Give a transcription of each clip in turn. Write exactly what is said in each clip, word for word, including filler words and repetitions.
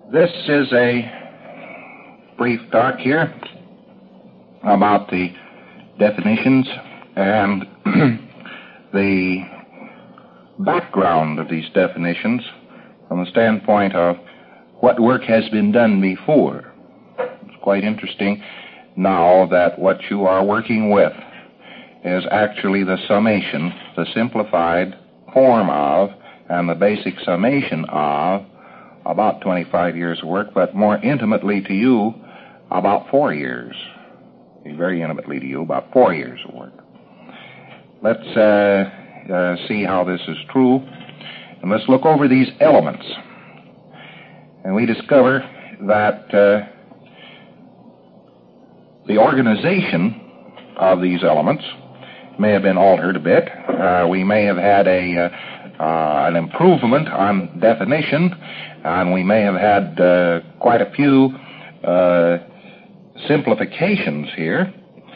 This is a brief talk here about the definitions and the background of these definitions from the standpoint of what work has been done before. It's quite interesting now that what you are working with is actually the summation, the simplified form of, and the basic summation of about twenty-five years of work, but more intimately to you, about four years. Very intimately to you, about four years of work. Let's uh, uh, see how this is true, and let's look over these elements. And we discover that uh, the organization of these elements may have been altered a bit. Uh, we may have had a uh, uh, an improvement on definition, and we may have had uh, quite a few uh, simplifications here.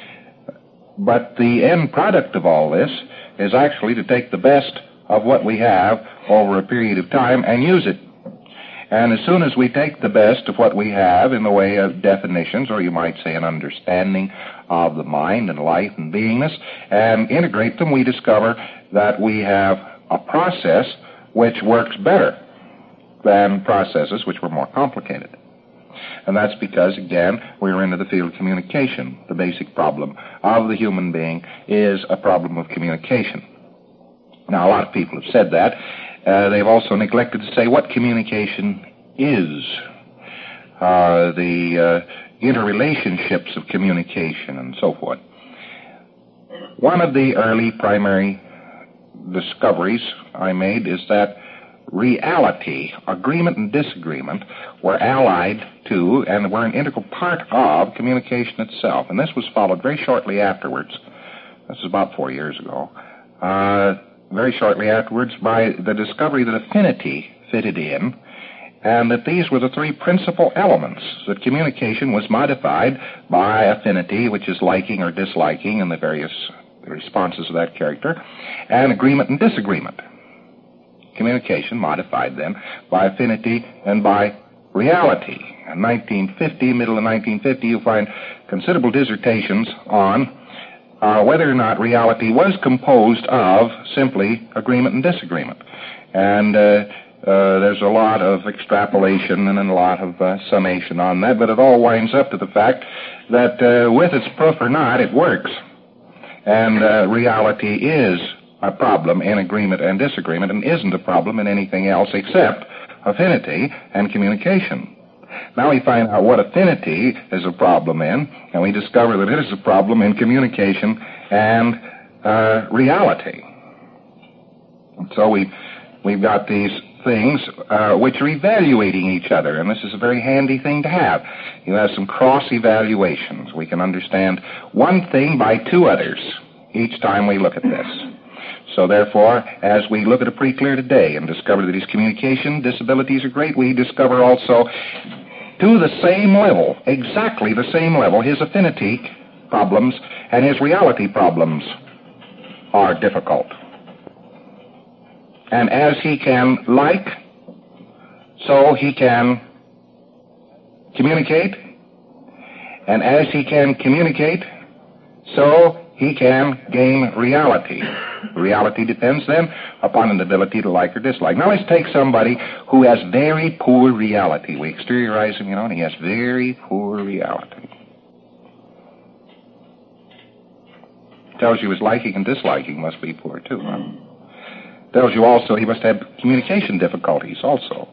But the end product of all this is actually to take the best of what we have over a period of time and use it. And as soon as we take the best of what we have in the way of definitions, or you might say an understanding of the mind and life and beingness, and integrate them, we discover that we have a process which works better than processes which were more complicated. And that's because, again, we're into the field of communication. The basic problem of the human being is a problem of communication. Now, a lot of people have said that. Uh, they've also neglected to say what communication is, uh, the uh, interrelationships of communication, and so forth. One of the early primary discoveries I made is that reality, agreement and disagreement, were allied to and were an integral part of communication itself. And this was followed very shortly afterwards. This is about four years ago. Uh, very shortly afterwards by the discovery that affinity fitted in, and that these were the three principal elements, that communication was modified by affinity, which is liking or disliking and the various responses of that character, and agreement and disagreement. Communication modified then by affinity and by reality. In nineteen fifty, middle of nineteen fifty, you find considerable dissertations on uh, whether or not reality was composed of simply agreement and disagreement. And uh, uh, there's a lot of extrapolation and a lot of uh, summation on that, but it all winds up to the fact that uh, with its proof or not, it works. And uh, reality is a problem in agreement and disagreement, and isn't a problem in anything else except affinity and communication. Now we find out what affinity is a problem in, and we discover that it is a problem in communication and uh, reality. And so we, we've got these things uh, which are evaluating each other, and this is a very handy thing to have. You have some cross-evaluations. We can understand one thing by two others each time we look at this. So therefore, as we look at it pretty clear today and discover that his communication disabilities are great, we discover also to the same level, exactly the same level, his affinity problems and his reality problems are difficult. And as he can like, so he can communicate. And as he can communicate, so he can gain reality. Reality depends then upon an ability to like or dislike. Now let's take somebody who has very poor reality. We exteriorize him, you know, and he has very poor reality. Tells you his liking and disliking must be poor too, huh? Tells you also he must have communication difficulties also.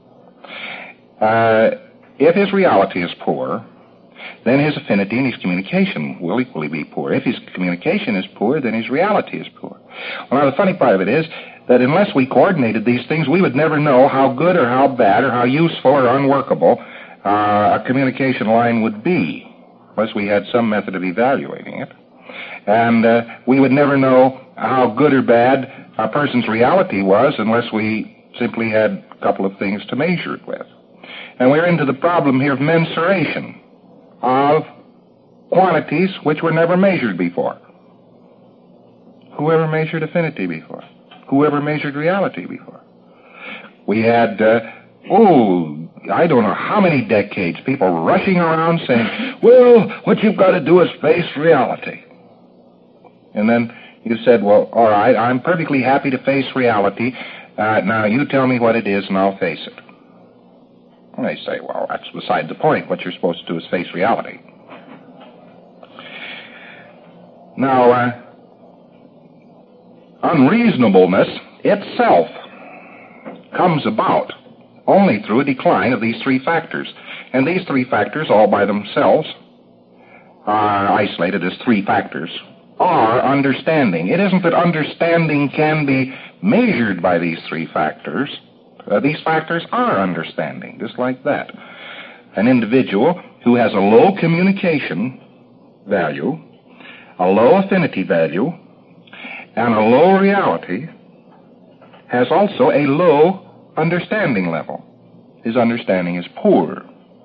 Uh, if his reality is poor, then his affinity and his communication will equally be poor. If his communication is poor, then his reality is poor. Well, now the funny part of it is that unless we coordinated these things, we would never know how good or how bad or how useful or unworkable uh, a communication line would be, unless we had some method of evaluating it. And uh, we would never know how good or bad a person's reality was unless we simply had a couple of things to measure it with. And we're into the problem here of mensuration of quantities which were never measured before. Whoever measured affinity before? Whoever measured reality before? We had, uh, oh, I don't know how many decades, people rushing around saying, well, what you've got to do is face reality. And then you said, well, all right, I'm perfectly happy to face reality. Uh, now you tell me what it is and I'll face it. And they say, well, that's beside the point. What you're supposed to do is face reality. Now, uh, unreasonableness itself comes about only through a decline of these three factors. And these three factors, all by themselves, are isolated as three factors, are understanding. It isn't that understanding can be measured by these three factors. Uh, these factors are understanding, just like that. An individual who has a low communication value, a low affinity value, and a low reality has also a low understanding level. His understanding is poor.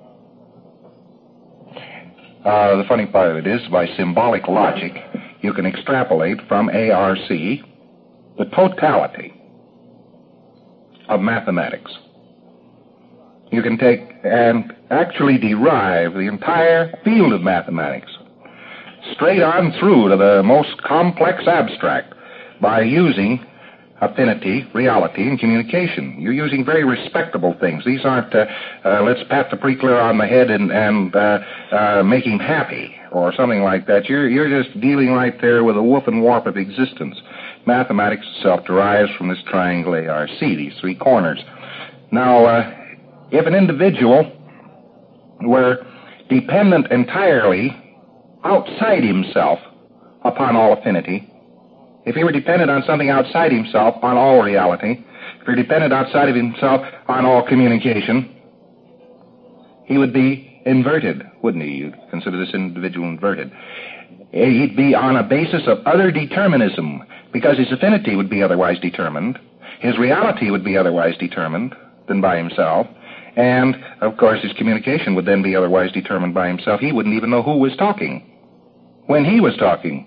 Uh, the funny part of it is, by symbolic logic, you can extrapolate from A R C the totality of mathematics. You can take and actually derive the entire field of mathematics straight on through to the most complex abstract by using affinity, reality, and communication. You're using very respectable things. These aren't, uh, uh, let's pat the pre-clear on the head and, and uh, uh, make him happy or something like that. You're, you're just dealing right there with a woof and warp of existence. Mathematics itself derives from this triangle A R C, these three corners. Now, uh, if an individual were dependent entirely outside himself upon all affinity, if he were dependent on something outside himself on all reality, if he were dependent outside of himself on all communication, he would be inverted, wouldn't he? You'd consider this individual inverted. He'd be on a basis of other determinism, because his affinity would be otherwise determined, his reality would be otherwise determined than by himself, and, of course, his communication would then be otherwise determined by himself. He wouldn't even know who was talking when he was talking.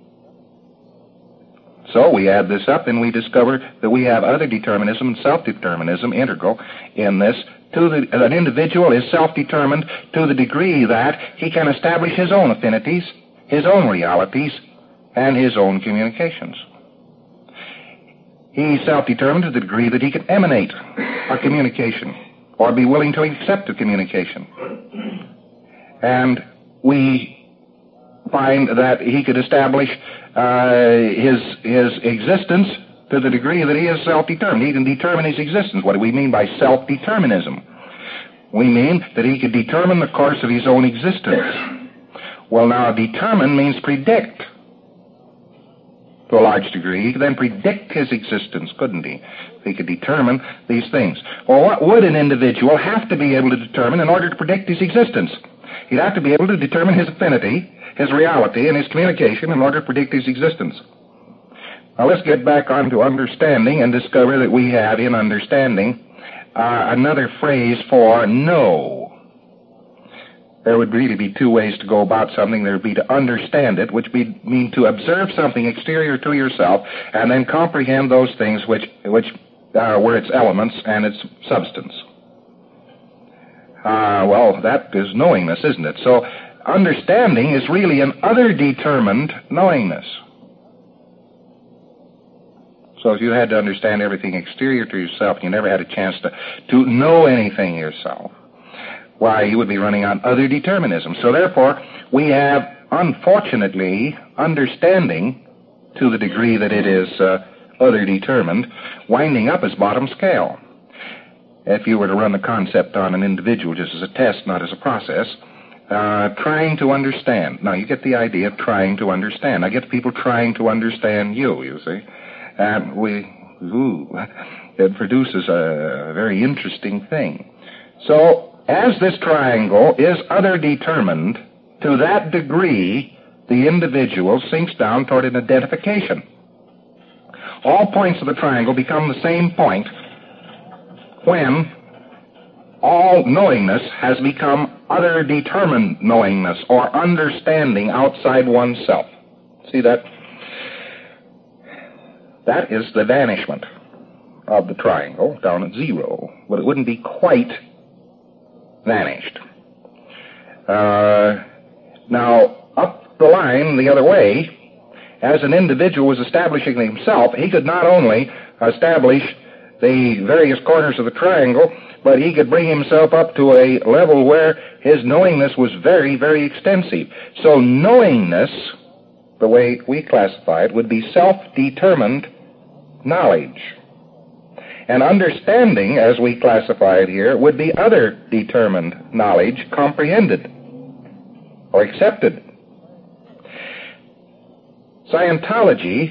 So we add this up and we discover that we have other determinism and self-determinism integral in this. To the, an individual is self-determined to the degree that he can establish his own affinities, his own realities, and his own communications. He's self-determined to the degree that he can emanate a communication or be willing to accept a communication. And we find that he could establish uh, his his existence to the degree that he is self-determined. He can determine his existence. What do we mean by self-determinism? We mean that he could determine the course of his own existence. Well, now, determine means predict to a large degree. He could then predict his existence, couldn't he? He could determine these things. Well, what would an individual have to be able to determine in order to predict his existence? He'd have to be able to determine his affinity, his reality, and his communication in order to predict his existence. Now let's get back onto understanding and discover that we have in understanding uh, another phrase for know. There would really be two ways to go about something. There would be to understand it, which would mean to observe something exterior to yourself and then comprehend those things which, which uh, were its elements and its substance. Uh, well, that is knowingness, isn't it? So understanding is really an other-determined knowingness. So if you had to understand everything exterior to yourself, you never had a chance to, to know anything yourself, why, you would be running on other determinism. So therefore, we have, unfortunately, understanding, to the degree that it is uh, other determined, winding up as bottom scale. If you were to run the concept on an individual just as a test, not as a process, uh, trying to understand. Now, you get the idea of trying to understand. I get people trying to understand you, you see. And we, ooh, it produces a very interesting thing. So, as this triangle is other determined, to that degree, the individual sinks down toward an identification. All points of the triangle become the same point when all knowingness has become other determined knowingness or understanding outside oneself. See that? That is the vanishment of the triangle down at zero. But it wouldn't be quite vanished. Uh, now, up the line the other way, as an individual was establishing himself, he could not only establish the various corners of the triangle, but he could bring himself up to a level where his knowingness was very, very extensive. So knowingness, the way we classify it, would be self-determined knowledge. And understanding, as we classify it here, would be other determined knowledge comprehended or accepted. Scientology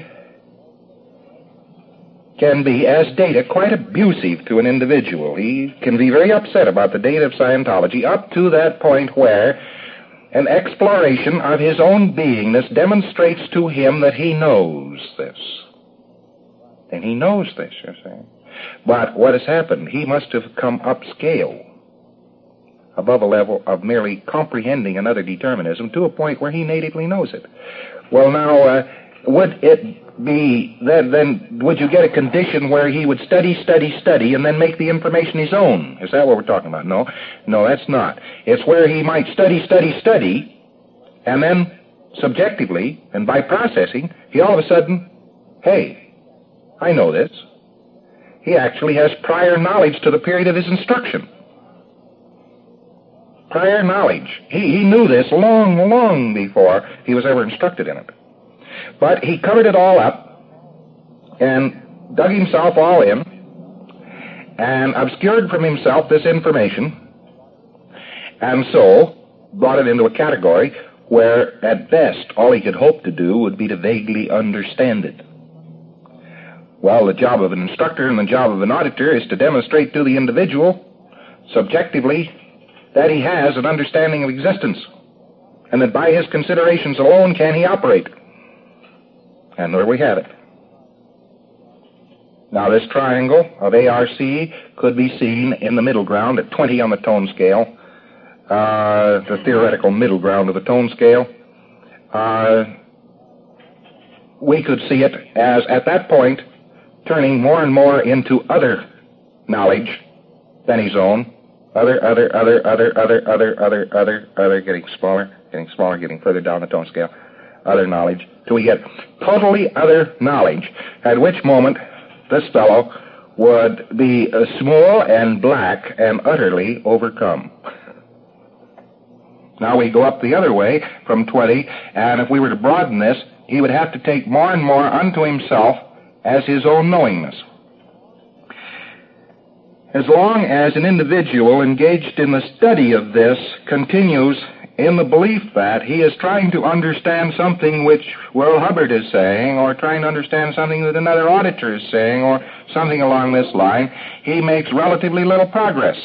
can be, as data, quite abusive to an individual. He can be very upset about the data of Scientology up to that point where an exploration of his own beingness demonstrates to him that he knows this. And he knows this, you're saying. But what has happened? He must have come upscale above a level of merely comprehending another determinism to a point where he natively knows it. Well, now, uh, would it be that then would you get a condition where he would study, study, study, and then make the information his own? Is that what we're talking about? No, no, that's not. It's where he might study, study, study, and then subjectively and by processing, he all of a sudden, hey, I know this. He actually has prior knowledge to the period of his instruction. Prior knowledge. He, he knew this long, long before he was ever instructed in it. But he covered it all up and dug himself all in and obscured from himself this information, and so brought it into a category where, at best, all he could hope to do would be to vaguely understand it. Well, the job of an instructor and the job of an auditor is to demonstrate to the individual, subjectively, that he has an understanding of existence, and that by his considerations alone can he operate. And there we have it. Now, this triangle of A R C could be seen in the middle ground at twenty on the tone scale, uh, the theoretical middle ground of the tone scale. Uh, we could see it as, at that point, turning more and more into other knowledge than his own. Other, other, other, other, other, other, other, other, other, getting smaller, getting smaller, getting further down the tone scale. Other knowledge, till we get totally other knowledge, at which moment this fellow would be uh, small and black and utterly overcome. Now we go up the other way from twenty, and if we were to broaden this, he would have to take more and more unto himself as his own knowingness. As long as an individual engaged in the study of this continues in the belief that he is trying to understand something which Will Hubbard is saying, or trying to understand something that another auditor is saying, or something along this line, he makes relatively little progress.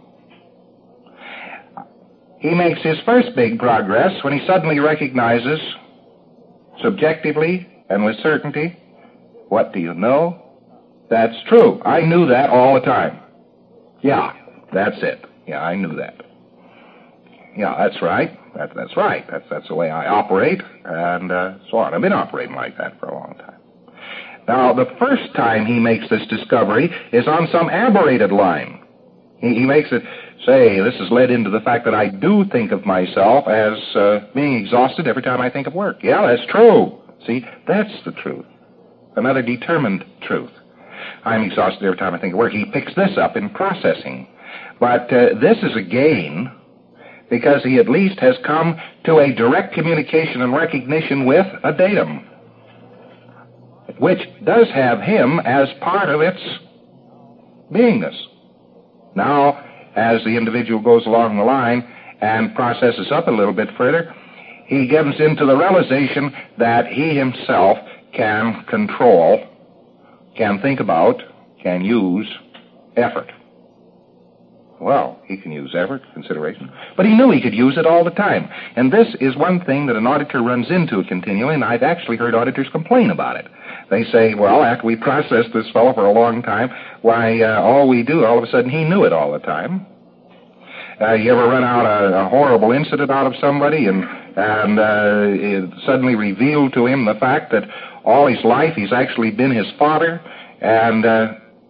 He makes his first big progress when he suddenly recognizes, subjectively and with certainty, what do you know? That's true. I knew that all the time. Yeah, that's it. Yeah, I knew that. Yeah, that's right. That, that's right. That's, that's the way I operate, and uh, so on. I've been operating like that for a long time. Now, the first time he makes this discovery is on some aberrated line. He, he makes it say, this has led into the fact that I do think of myself as uh, being exhausted every time I think of work. Yeah, that's true. See, that's the truth. Another determined truth. I'm exhausted every time I think of work. He picks this up in processing. But uh, this is a gain because he at least has come to a direct communication and recognition with a datum, which does have him as part of its beingness. Now, as the individual goes along the line and processes up a little bit further, he gets into the realization that he himself can control, can think about, can use effort. Well, he can use effort, consideration, but he knew he could use it all the time. And this is one thing that an auditor runs into continually, and I've actually heard auditors complain about it. They say, well, after we processed this fellow for a long time, why, uh, all we do, all of a sudden he knew it all the time. Uh, you ever run out a, a horrible incident out of somebody and, and uh, it suddenly revealed to him the fact that all his life he's actually been his father, and uh,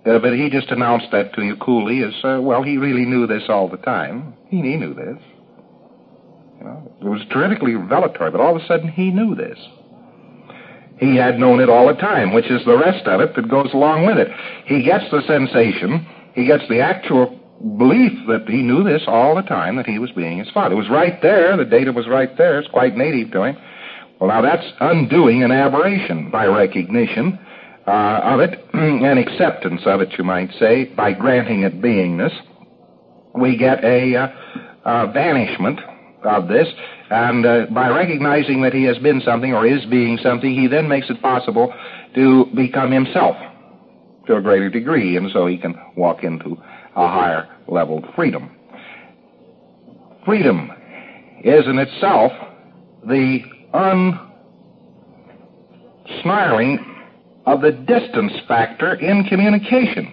Uh, but he just announced that to you coolly as, uh, well, he really knew this all the time. He, he knew this. You know, it was terrifically revelatory, but all of a sudden he knew this. He had known it all the time, which is the rest of it that goes along with it. He gets the sensation, he gets the actual belief that he knew this all the time, that he was being his father. It was right there, the data was right there, it's quite native to him. Well, now that's undoing an aberration by recognition uh, of it, and acceptance of it, you might say, by granting it beingness. We get a uh, uh, vanishment of this, and uh, by recognizing that he has been something or is being something, he then makes it possible to become himself to a greater degree, and so he can walk into a higher level of freedom. Freedom is in itself the unsnarling of the distance factor in communication.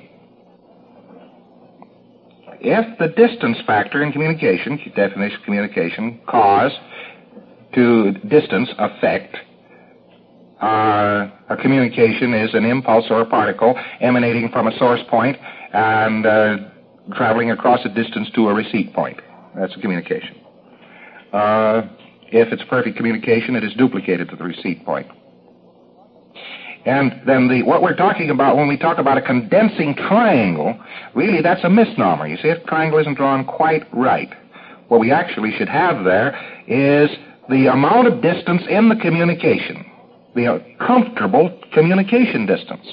If the distance factor in communication, definition of communication, cause to distance affect, uh, a communication is an impulse or a particle emanating from a source point and uh, traveling across a distance to a receipt point. That's a communication. Uh, if it's perfect communication, it is duplicated to the receipt point. And then the what we're talking about when we talk about a condensing triangle, really that's a misnomer. You see, a triangle isn't drawn quite right. What we actually should have there is the amount of distance in the communication, the comfortable communication distance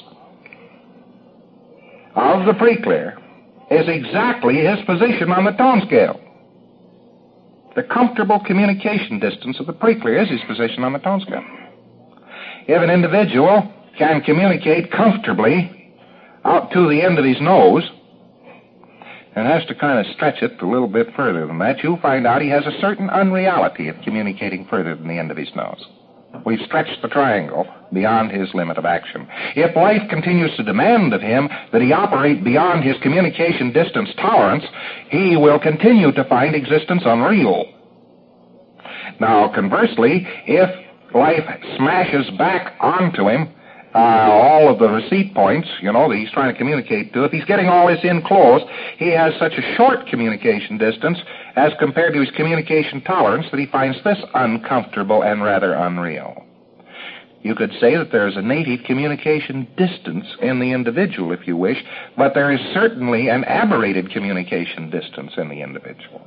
of the preclear is exactly his position on the tone scale. The comfortable communication distance of the preclear is his position on the tone scale. If an individual can communicate comfortably out to the end of his nose and has to kind of stretch it a little bit further than that, you'll find out he has a certain unreality of communicating further than the end of his nose. We've stretched the triangle beyond his limit of action. If life continues to demand of him that he operate beyond his communication distance tolerance, he will continue to find existence unreal. Now, conversely, if life smashes back onto him uh, all of the receipt points, you know, that he's trying to communicate to, if he's getting all this in close, he has such a short communication distance as compared to his communication tolerance that he finds this uncomfortable and rather unreal. You could say that there is a native communication distance in the individual, if you wish, but there is certainly an aberrated communication distance in the individual.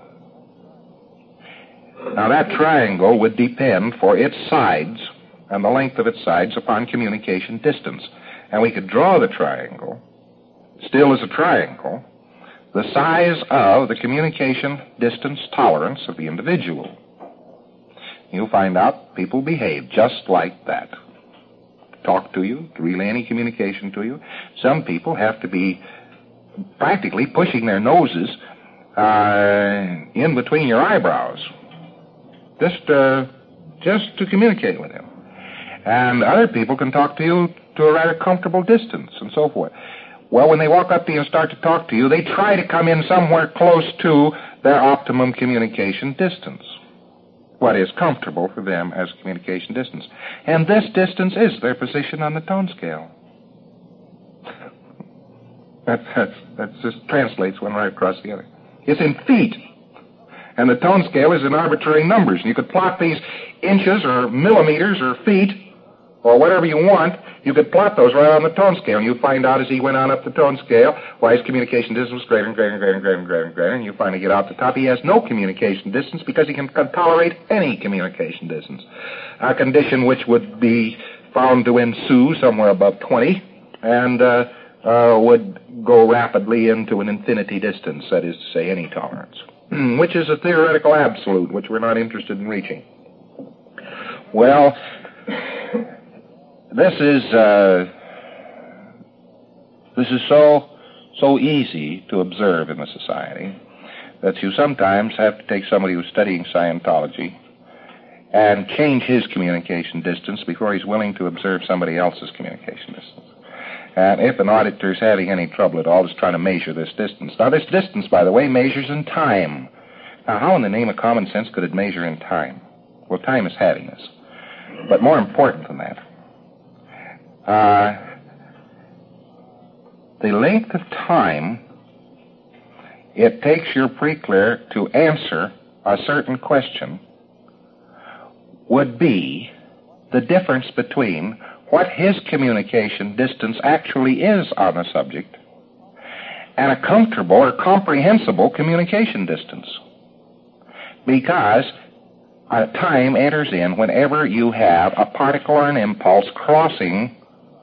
Now, that triangle would depend for its sides and the length of its sides upon communication distance. And we could draw the triangle, still as a triangle, the size of the communication distance tolerance of the individual. You'll find out people behave just like that. Talk to you, to relay any communication to you. Some people have to be practically pushing their noses uh, in between your eyebrows, just uh, just to communicate with him. And other people can talk to you to a rather comfortable distance and so forth. Well, when they walk up to you and start to talk to you, they try to come in somewhere close to their optimum communication distance, what is comfortable for them as communication distance. And this distance is their position on the tone scale. that, that's, that just translates one right across the other. It's in feet. And the tone scale is in arbitrary numbers. And you could plot these inches or millimeters or feet or whatever you want. You could plot those right on the tone scale. And you find out as he went on up the tone scale why his communication distance was greater and greater and greater and greater and greater and greater. And you finally get out the top. He has no communication distance because he can tolerate any communication distance. A condition which would be found to ensue somewhere above twenty and uh, uh, would go rapidly into an infinity distance, that is to say, any tolerance, which is a theoretical absolute, which we're not interested in reaching. Well, this is uh, this is so so easy to observe in the society that you sometimes have to take somebody who's studying Scientology and change his communication distance before he's willing to observe somebody else's communication distance. And if an auditor's having any trouble at all, is trying to measure this distance. Now, this distance, by the way, measures in time. Now, how in the name of common sense could it measure in time? Well, time is happiness. But more important than that, uh, the length of time it takes your pre-clear to answer a certain question would be the difference between what his communication distance actually is on a subject and a comfortable or comprehensible communication distance. Because a time enters in whenever you have a particle or an impulse crossing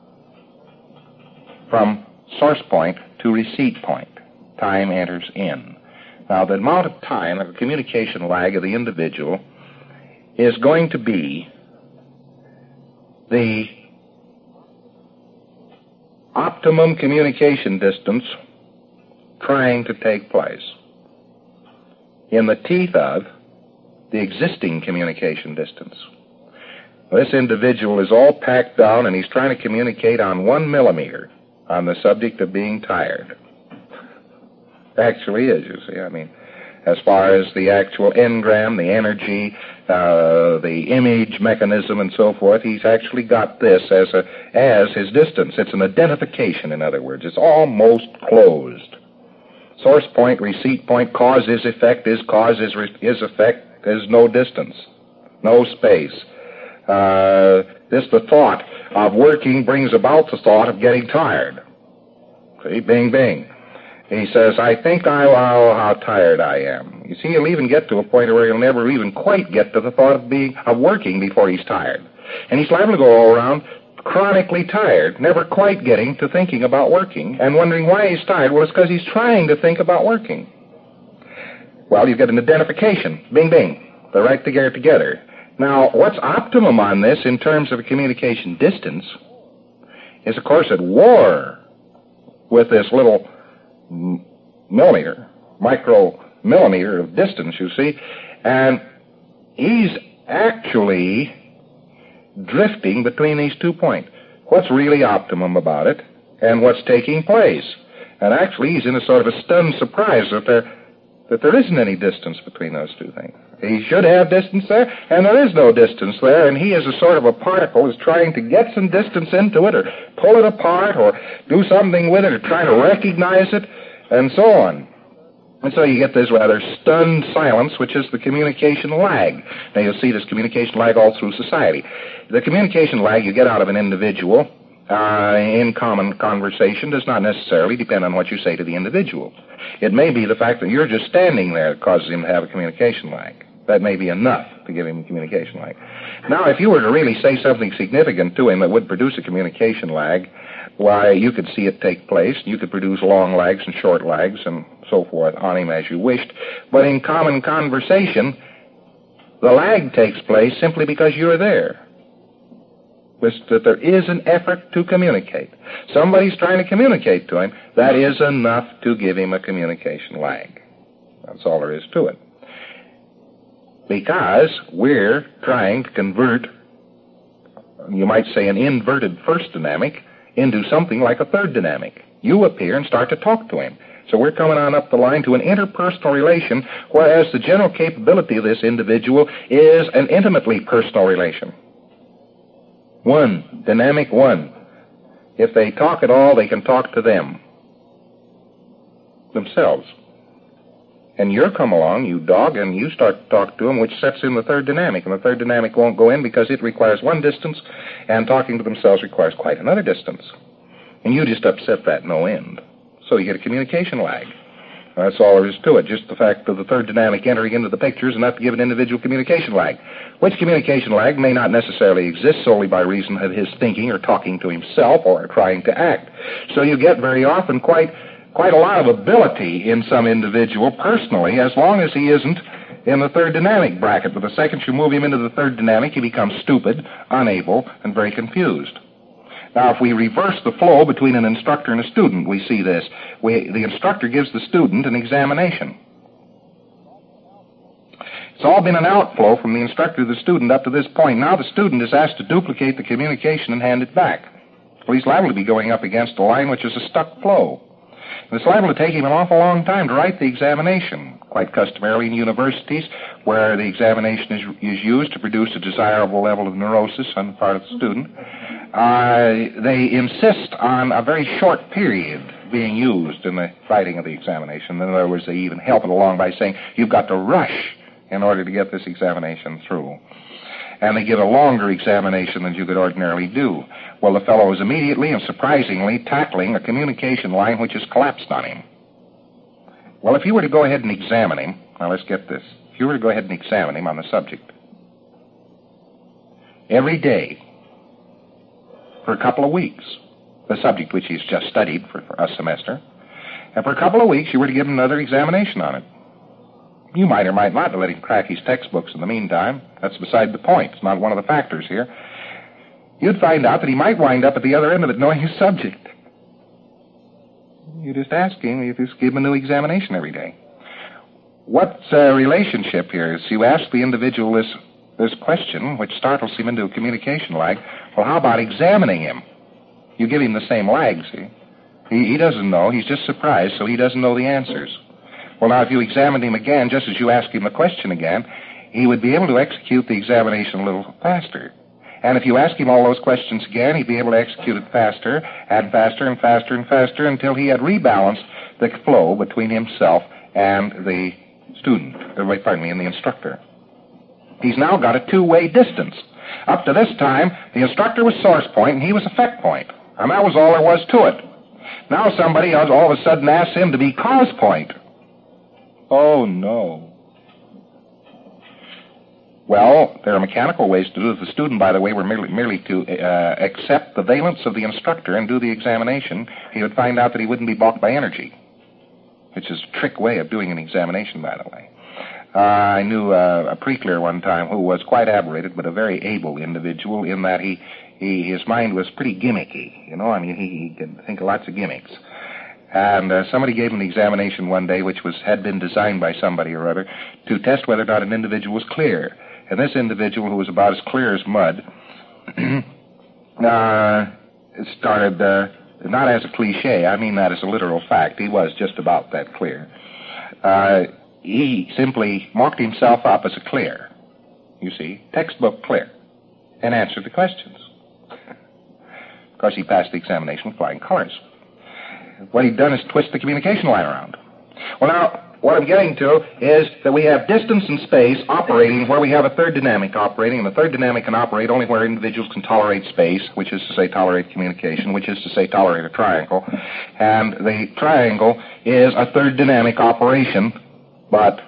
from source point to receipt point. Time enters in. Now, the amount of time of the communication lag of the individual is going to be the optimum communication distance trying to take place in the teeth of the existing communication distance. This individual is all packed down and he's trying to communicate on one millimeter on the subject of being tired. Actually is, you see. I mean, as far as the actual engram, the energy, uh, the image mechanism and so forth, he's actually got this as a as his distance. It's an identification, in other words. It's almost closed. Source point, receipt point, cause is effect, is cause is, re- is effect, there's no distance, no space. Uh, this, the thought of working brings about the thought of getting tired. See, bing, bing. He says, I think I know how tired I am. You see, he'll even get to a point where he'll never even quite get to the thought of being of working before he's tired. And he's liable to go all around chronically tired, never quite getting to thinking about working, and wondering why he's tired. Well, it's because he's trying to think about working. Well, you get an identification. Bing, bing. They're right together together. Now, what's optimum on this in terms of a communication distance is, of course, at war with this little millimeter, micromillimeter of distance, you see, and he's actually drifting between these two points. What's really optimum about it and what's taking place? And actually, he's in a sort of a stunned surprise that there that there isn't any distance between those two things. He should have distance there, and there is no distance there, and he, as a sort of a particle, is trying to get some distance into it, or pull it apart, or do something with it, or try to recognize it, and so on. And so you get this rather stunned silence, which is the communication lag. Now, you'll see this communication lag all through society. The communication lag you get out of an individual uh, in common conversation does not necessarily depend on what you say to the individual. It may be the fact that you're just standing there that causes him to have a communication lag. That may be enough to give him a communication lag. Now, if you were to really say something significant to him that would produce a communication lag, why, you could see it take place. You could produce long lags and short lags and so forth on him as you wished. But in common conversation, the lag takes place simply because you're there. That there is an effort to communicate. Somebody's trying to communicate to him. That is enough to give him a communication lag. That's all there is to it. Because we're trying to convert, you might say, an inverted first dynamic into something like a third dynamic. You appear and start to talk to him. So we're coming on up the line to an interpersonal relation, whereas the general capability of this individual is an intimately personal relation. One, dynamic one. If they talk at all, they can talk to them, themselves. And you come along, you dog, and you start to talk to them, which sets in the third dynamic. And the third dynamic won't go in because it requires one distance, and talking to themselves requires quite another distance. And you just upset that no end. So you get a communication lag. That's all there is to it. Just the fact of the third dynamic entering into the picture is enough to give an individual communication lag, which communication lag may not necessarily exist solely by reason of his thinking or talking to himself or trying to act. So you get very often quite quite a lot of ability in some individual personally, as long as he isn't in the third dynamic bracket. But the second you move him into the third dynamic, he becomes stupid, unable, and very confused. Now, if we reverse the flow between an instructor and a student, we see this. We, the instructor gives the student an examination. It's all been an outflow from the instructor to the student up to this point. Now the student is asked to duplicate the communication and hand it back. Well, he's liable to be going up against a line which is a stuck flow. And it's liable to take him an awful long time to write the examination. quite customarily in universities, where the examination is, is used to produce a desirable level of neurosis on the part of the student. Uh, they insist on a very short period being used in the writing of the examination. In other words, they even help it along by saying, you've got to rush in order to get this examination through. And they give a longer examination than you could ordinarily do. Well, the fellow is immediately and surprisingly tackling a communication line which has collapsed on him. Well, if you were to go ahead and examine him, now let's get this. If you were to go ahead and examine him on the subject, every day, for a couple of weeks, the subject which he's just studied for, for a semester, and for a couple of weeks you were to give him another examination on it. You might or might not let him crack his textbooks in the meantime. That's beside the point. It's not one of the factors here. You'd find out that he might wind up at the other end of it knowing his subject. You just ask him, you just give him a new examination every day. What uh, relationship here is you ask the individual this, this question, which startles him into a communication lag. Well, how about examining him? You give him the same lag, see? He, he doesn't know. He's just surprised, so he doesn't know the answers. Well, now, if you examined him again, just as you asked him the question again, he would be able to execute the examination a little faster. And if you ask him all those questions again, he'd be able to execute it faster, and faster, and faster, and faster, until he had rebalanced the flow between himself and the student, or, pardon me, and the instructor. He's now got a two-way distance. Up to this time, the instructor was source point, and he was effect point. And that was all there was to it. Now somebody else all of a sudden asks him to be cause point. Oh, no. Well, there are mechanical ways to do it. The student, by the way, were merely, merely to uh, accept the valence of the instructor and do the examination. He would find out that he wouldn't be balked by energy, which is a trick way of doing an examination, by the way. Uh, I knew uh, a pre-clear one time who was quite aberrated, but a very able individual in that he, he his mind was pretty gimmicky, you know. I mean, he, he could think of lots of gimmicks. And uh, somebody gave him an examination one day, which was had been designed by somebody or other, to test whether or not an individual was clear. And this individual, who was about as clear as mud, uh, started, uh, not as a cliche, I mean that as a literal fact. He was just about that clear. Uh, he simply mocked himself up as a clear, you see, textbook clear, and answered the questions. Of course, he passed the examination with flying colors. What he'd done is twist the communication line around. Well, now, what I'm getting to is that we have distance and space operating where we have a third dynamic operating, and the third dynamic can operate only where individuals can tolerate space, which is to say tolerate communication, which is to say tolerate a triangle. And the triangle is a third dynamic operation, but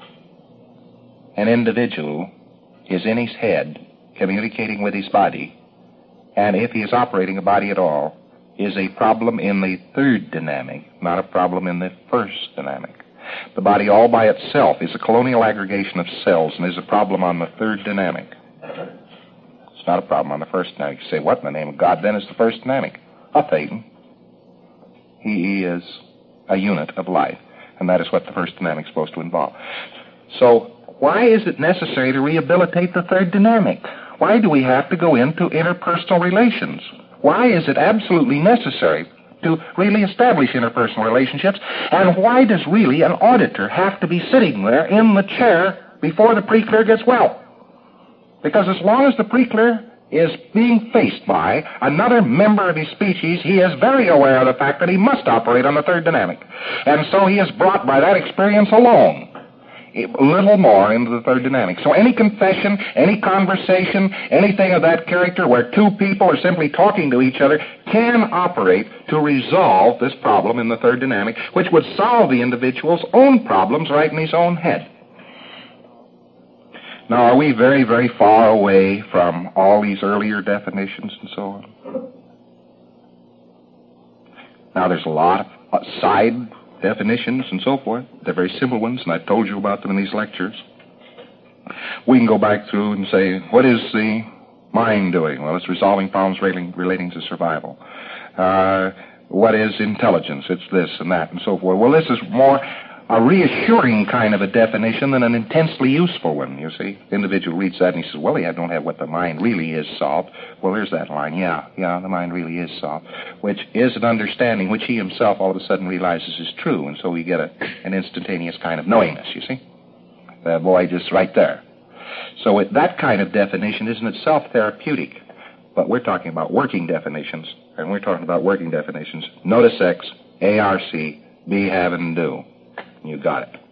an individual is in his head communicating with his body, and if he is operating a body at all, is a problem in the third dynamic, not a problem in the first dynamic. The body all by itself is a colonial aggregation of cells and is a problem on the third dynamic. It's not a problem on the first dynamic. You say, what in the name of God then is the first dynamic? A Thetan. He is a unit of life, and that is what the first dynamic is supposed to involve. So why is it necessary to rehabilitate the third dynamic? Why do we have to go into interpersonal relations? Why is it absolutely necessary to really establish interpersonal relationships? And why does really an auditor have to be sitting there in the chair before the pre-clear gets well? Because as long as the pre-clear is being faced by another member of his species, he is very aware of the fact that he must operate on the third dynamic. And so he is brought by that experience alone a little more into the third dynamic. So any confession, any conversation, anything of that character where two people are simply talking to each other can operate to resolve this problem in the third dynamic, which would solve the individual's own problems right in his own head. Now, are we very, very far away from all these earlier definitions and so on? Now, there's a lot of side definitions and so forth. They're very simple ones, and I've told you about them in these lectures. We can go back through and say, what is the mind doing? Well, it's resolving problems relating, relating to survival. Uh, what is intelligence? It's this and that and so forth. Well, this is more a reassuring kind of a definition than an intensely useful one, you see. The individual reads that and he says, well, I don't have what the mind really is solved. Well, there's that line. Yeah, yeah, the mind really is solved, which is an understanding which he himself all of a sudden realizes is true, and so we get a, an instantaneous kind of knowingness, you see. The void is right there. So it, that kind of definition isn't itself therapeutic, but we're talking about working definitions, and we're talking about working definitions. Notice X, A R C, be, have, and do. You got it.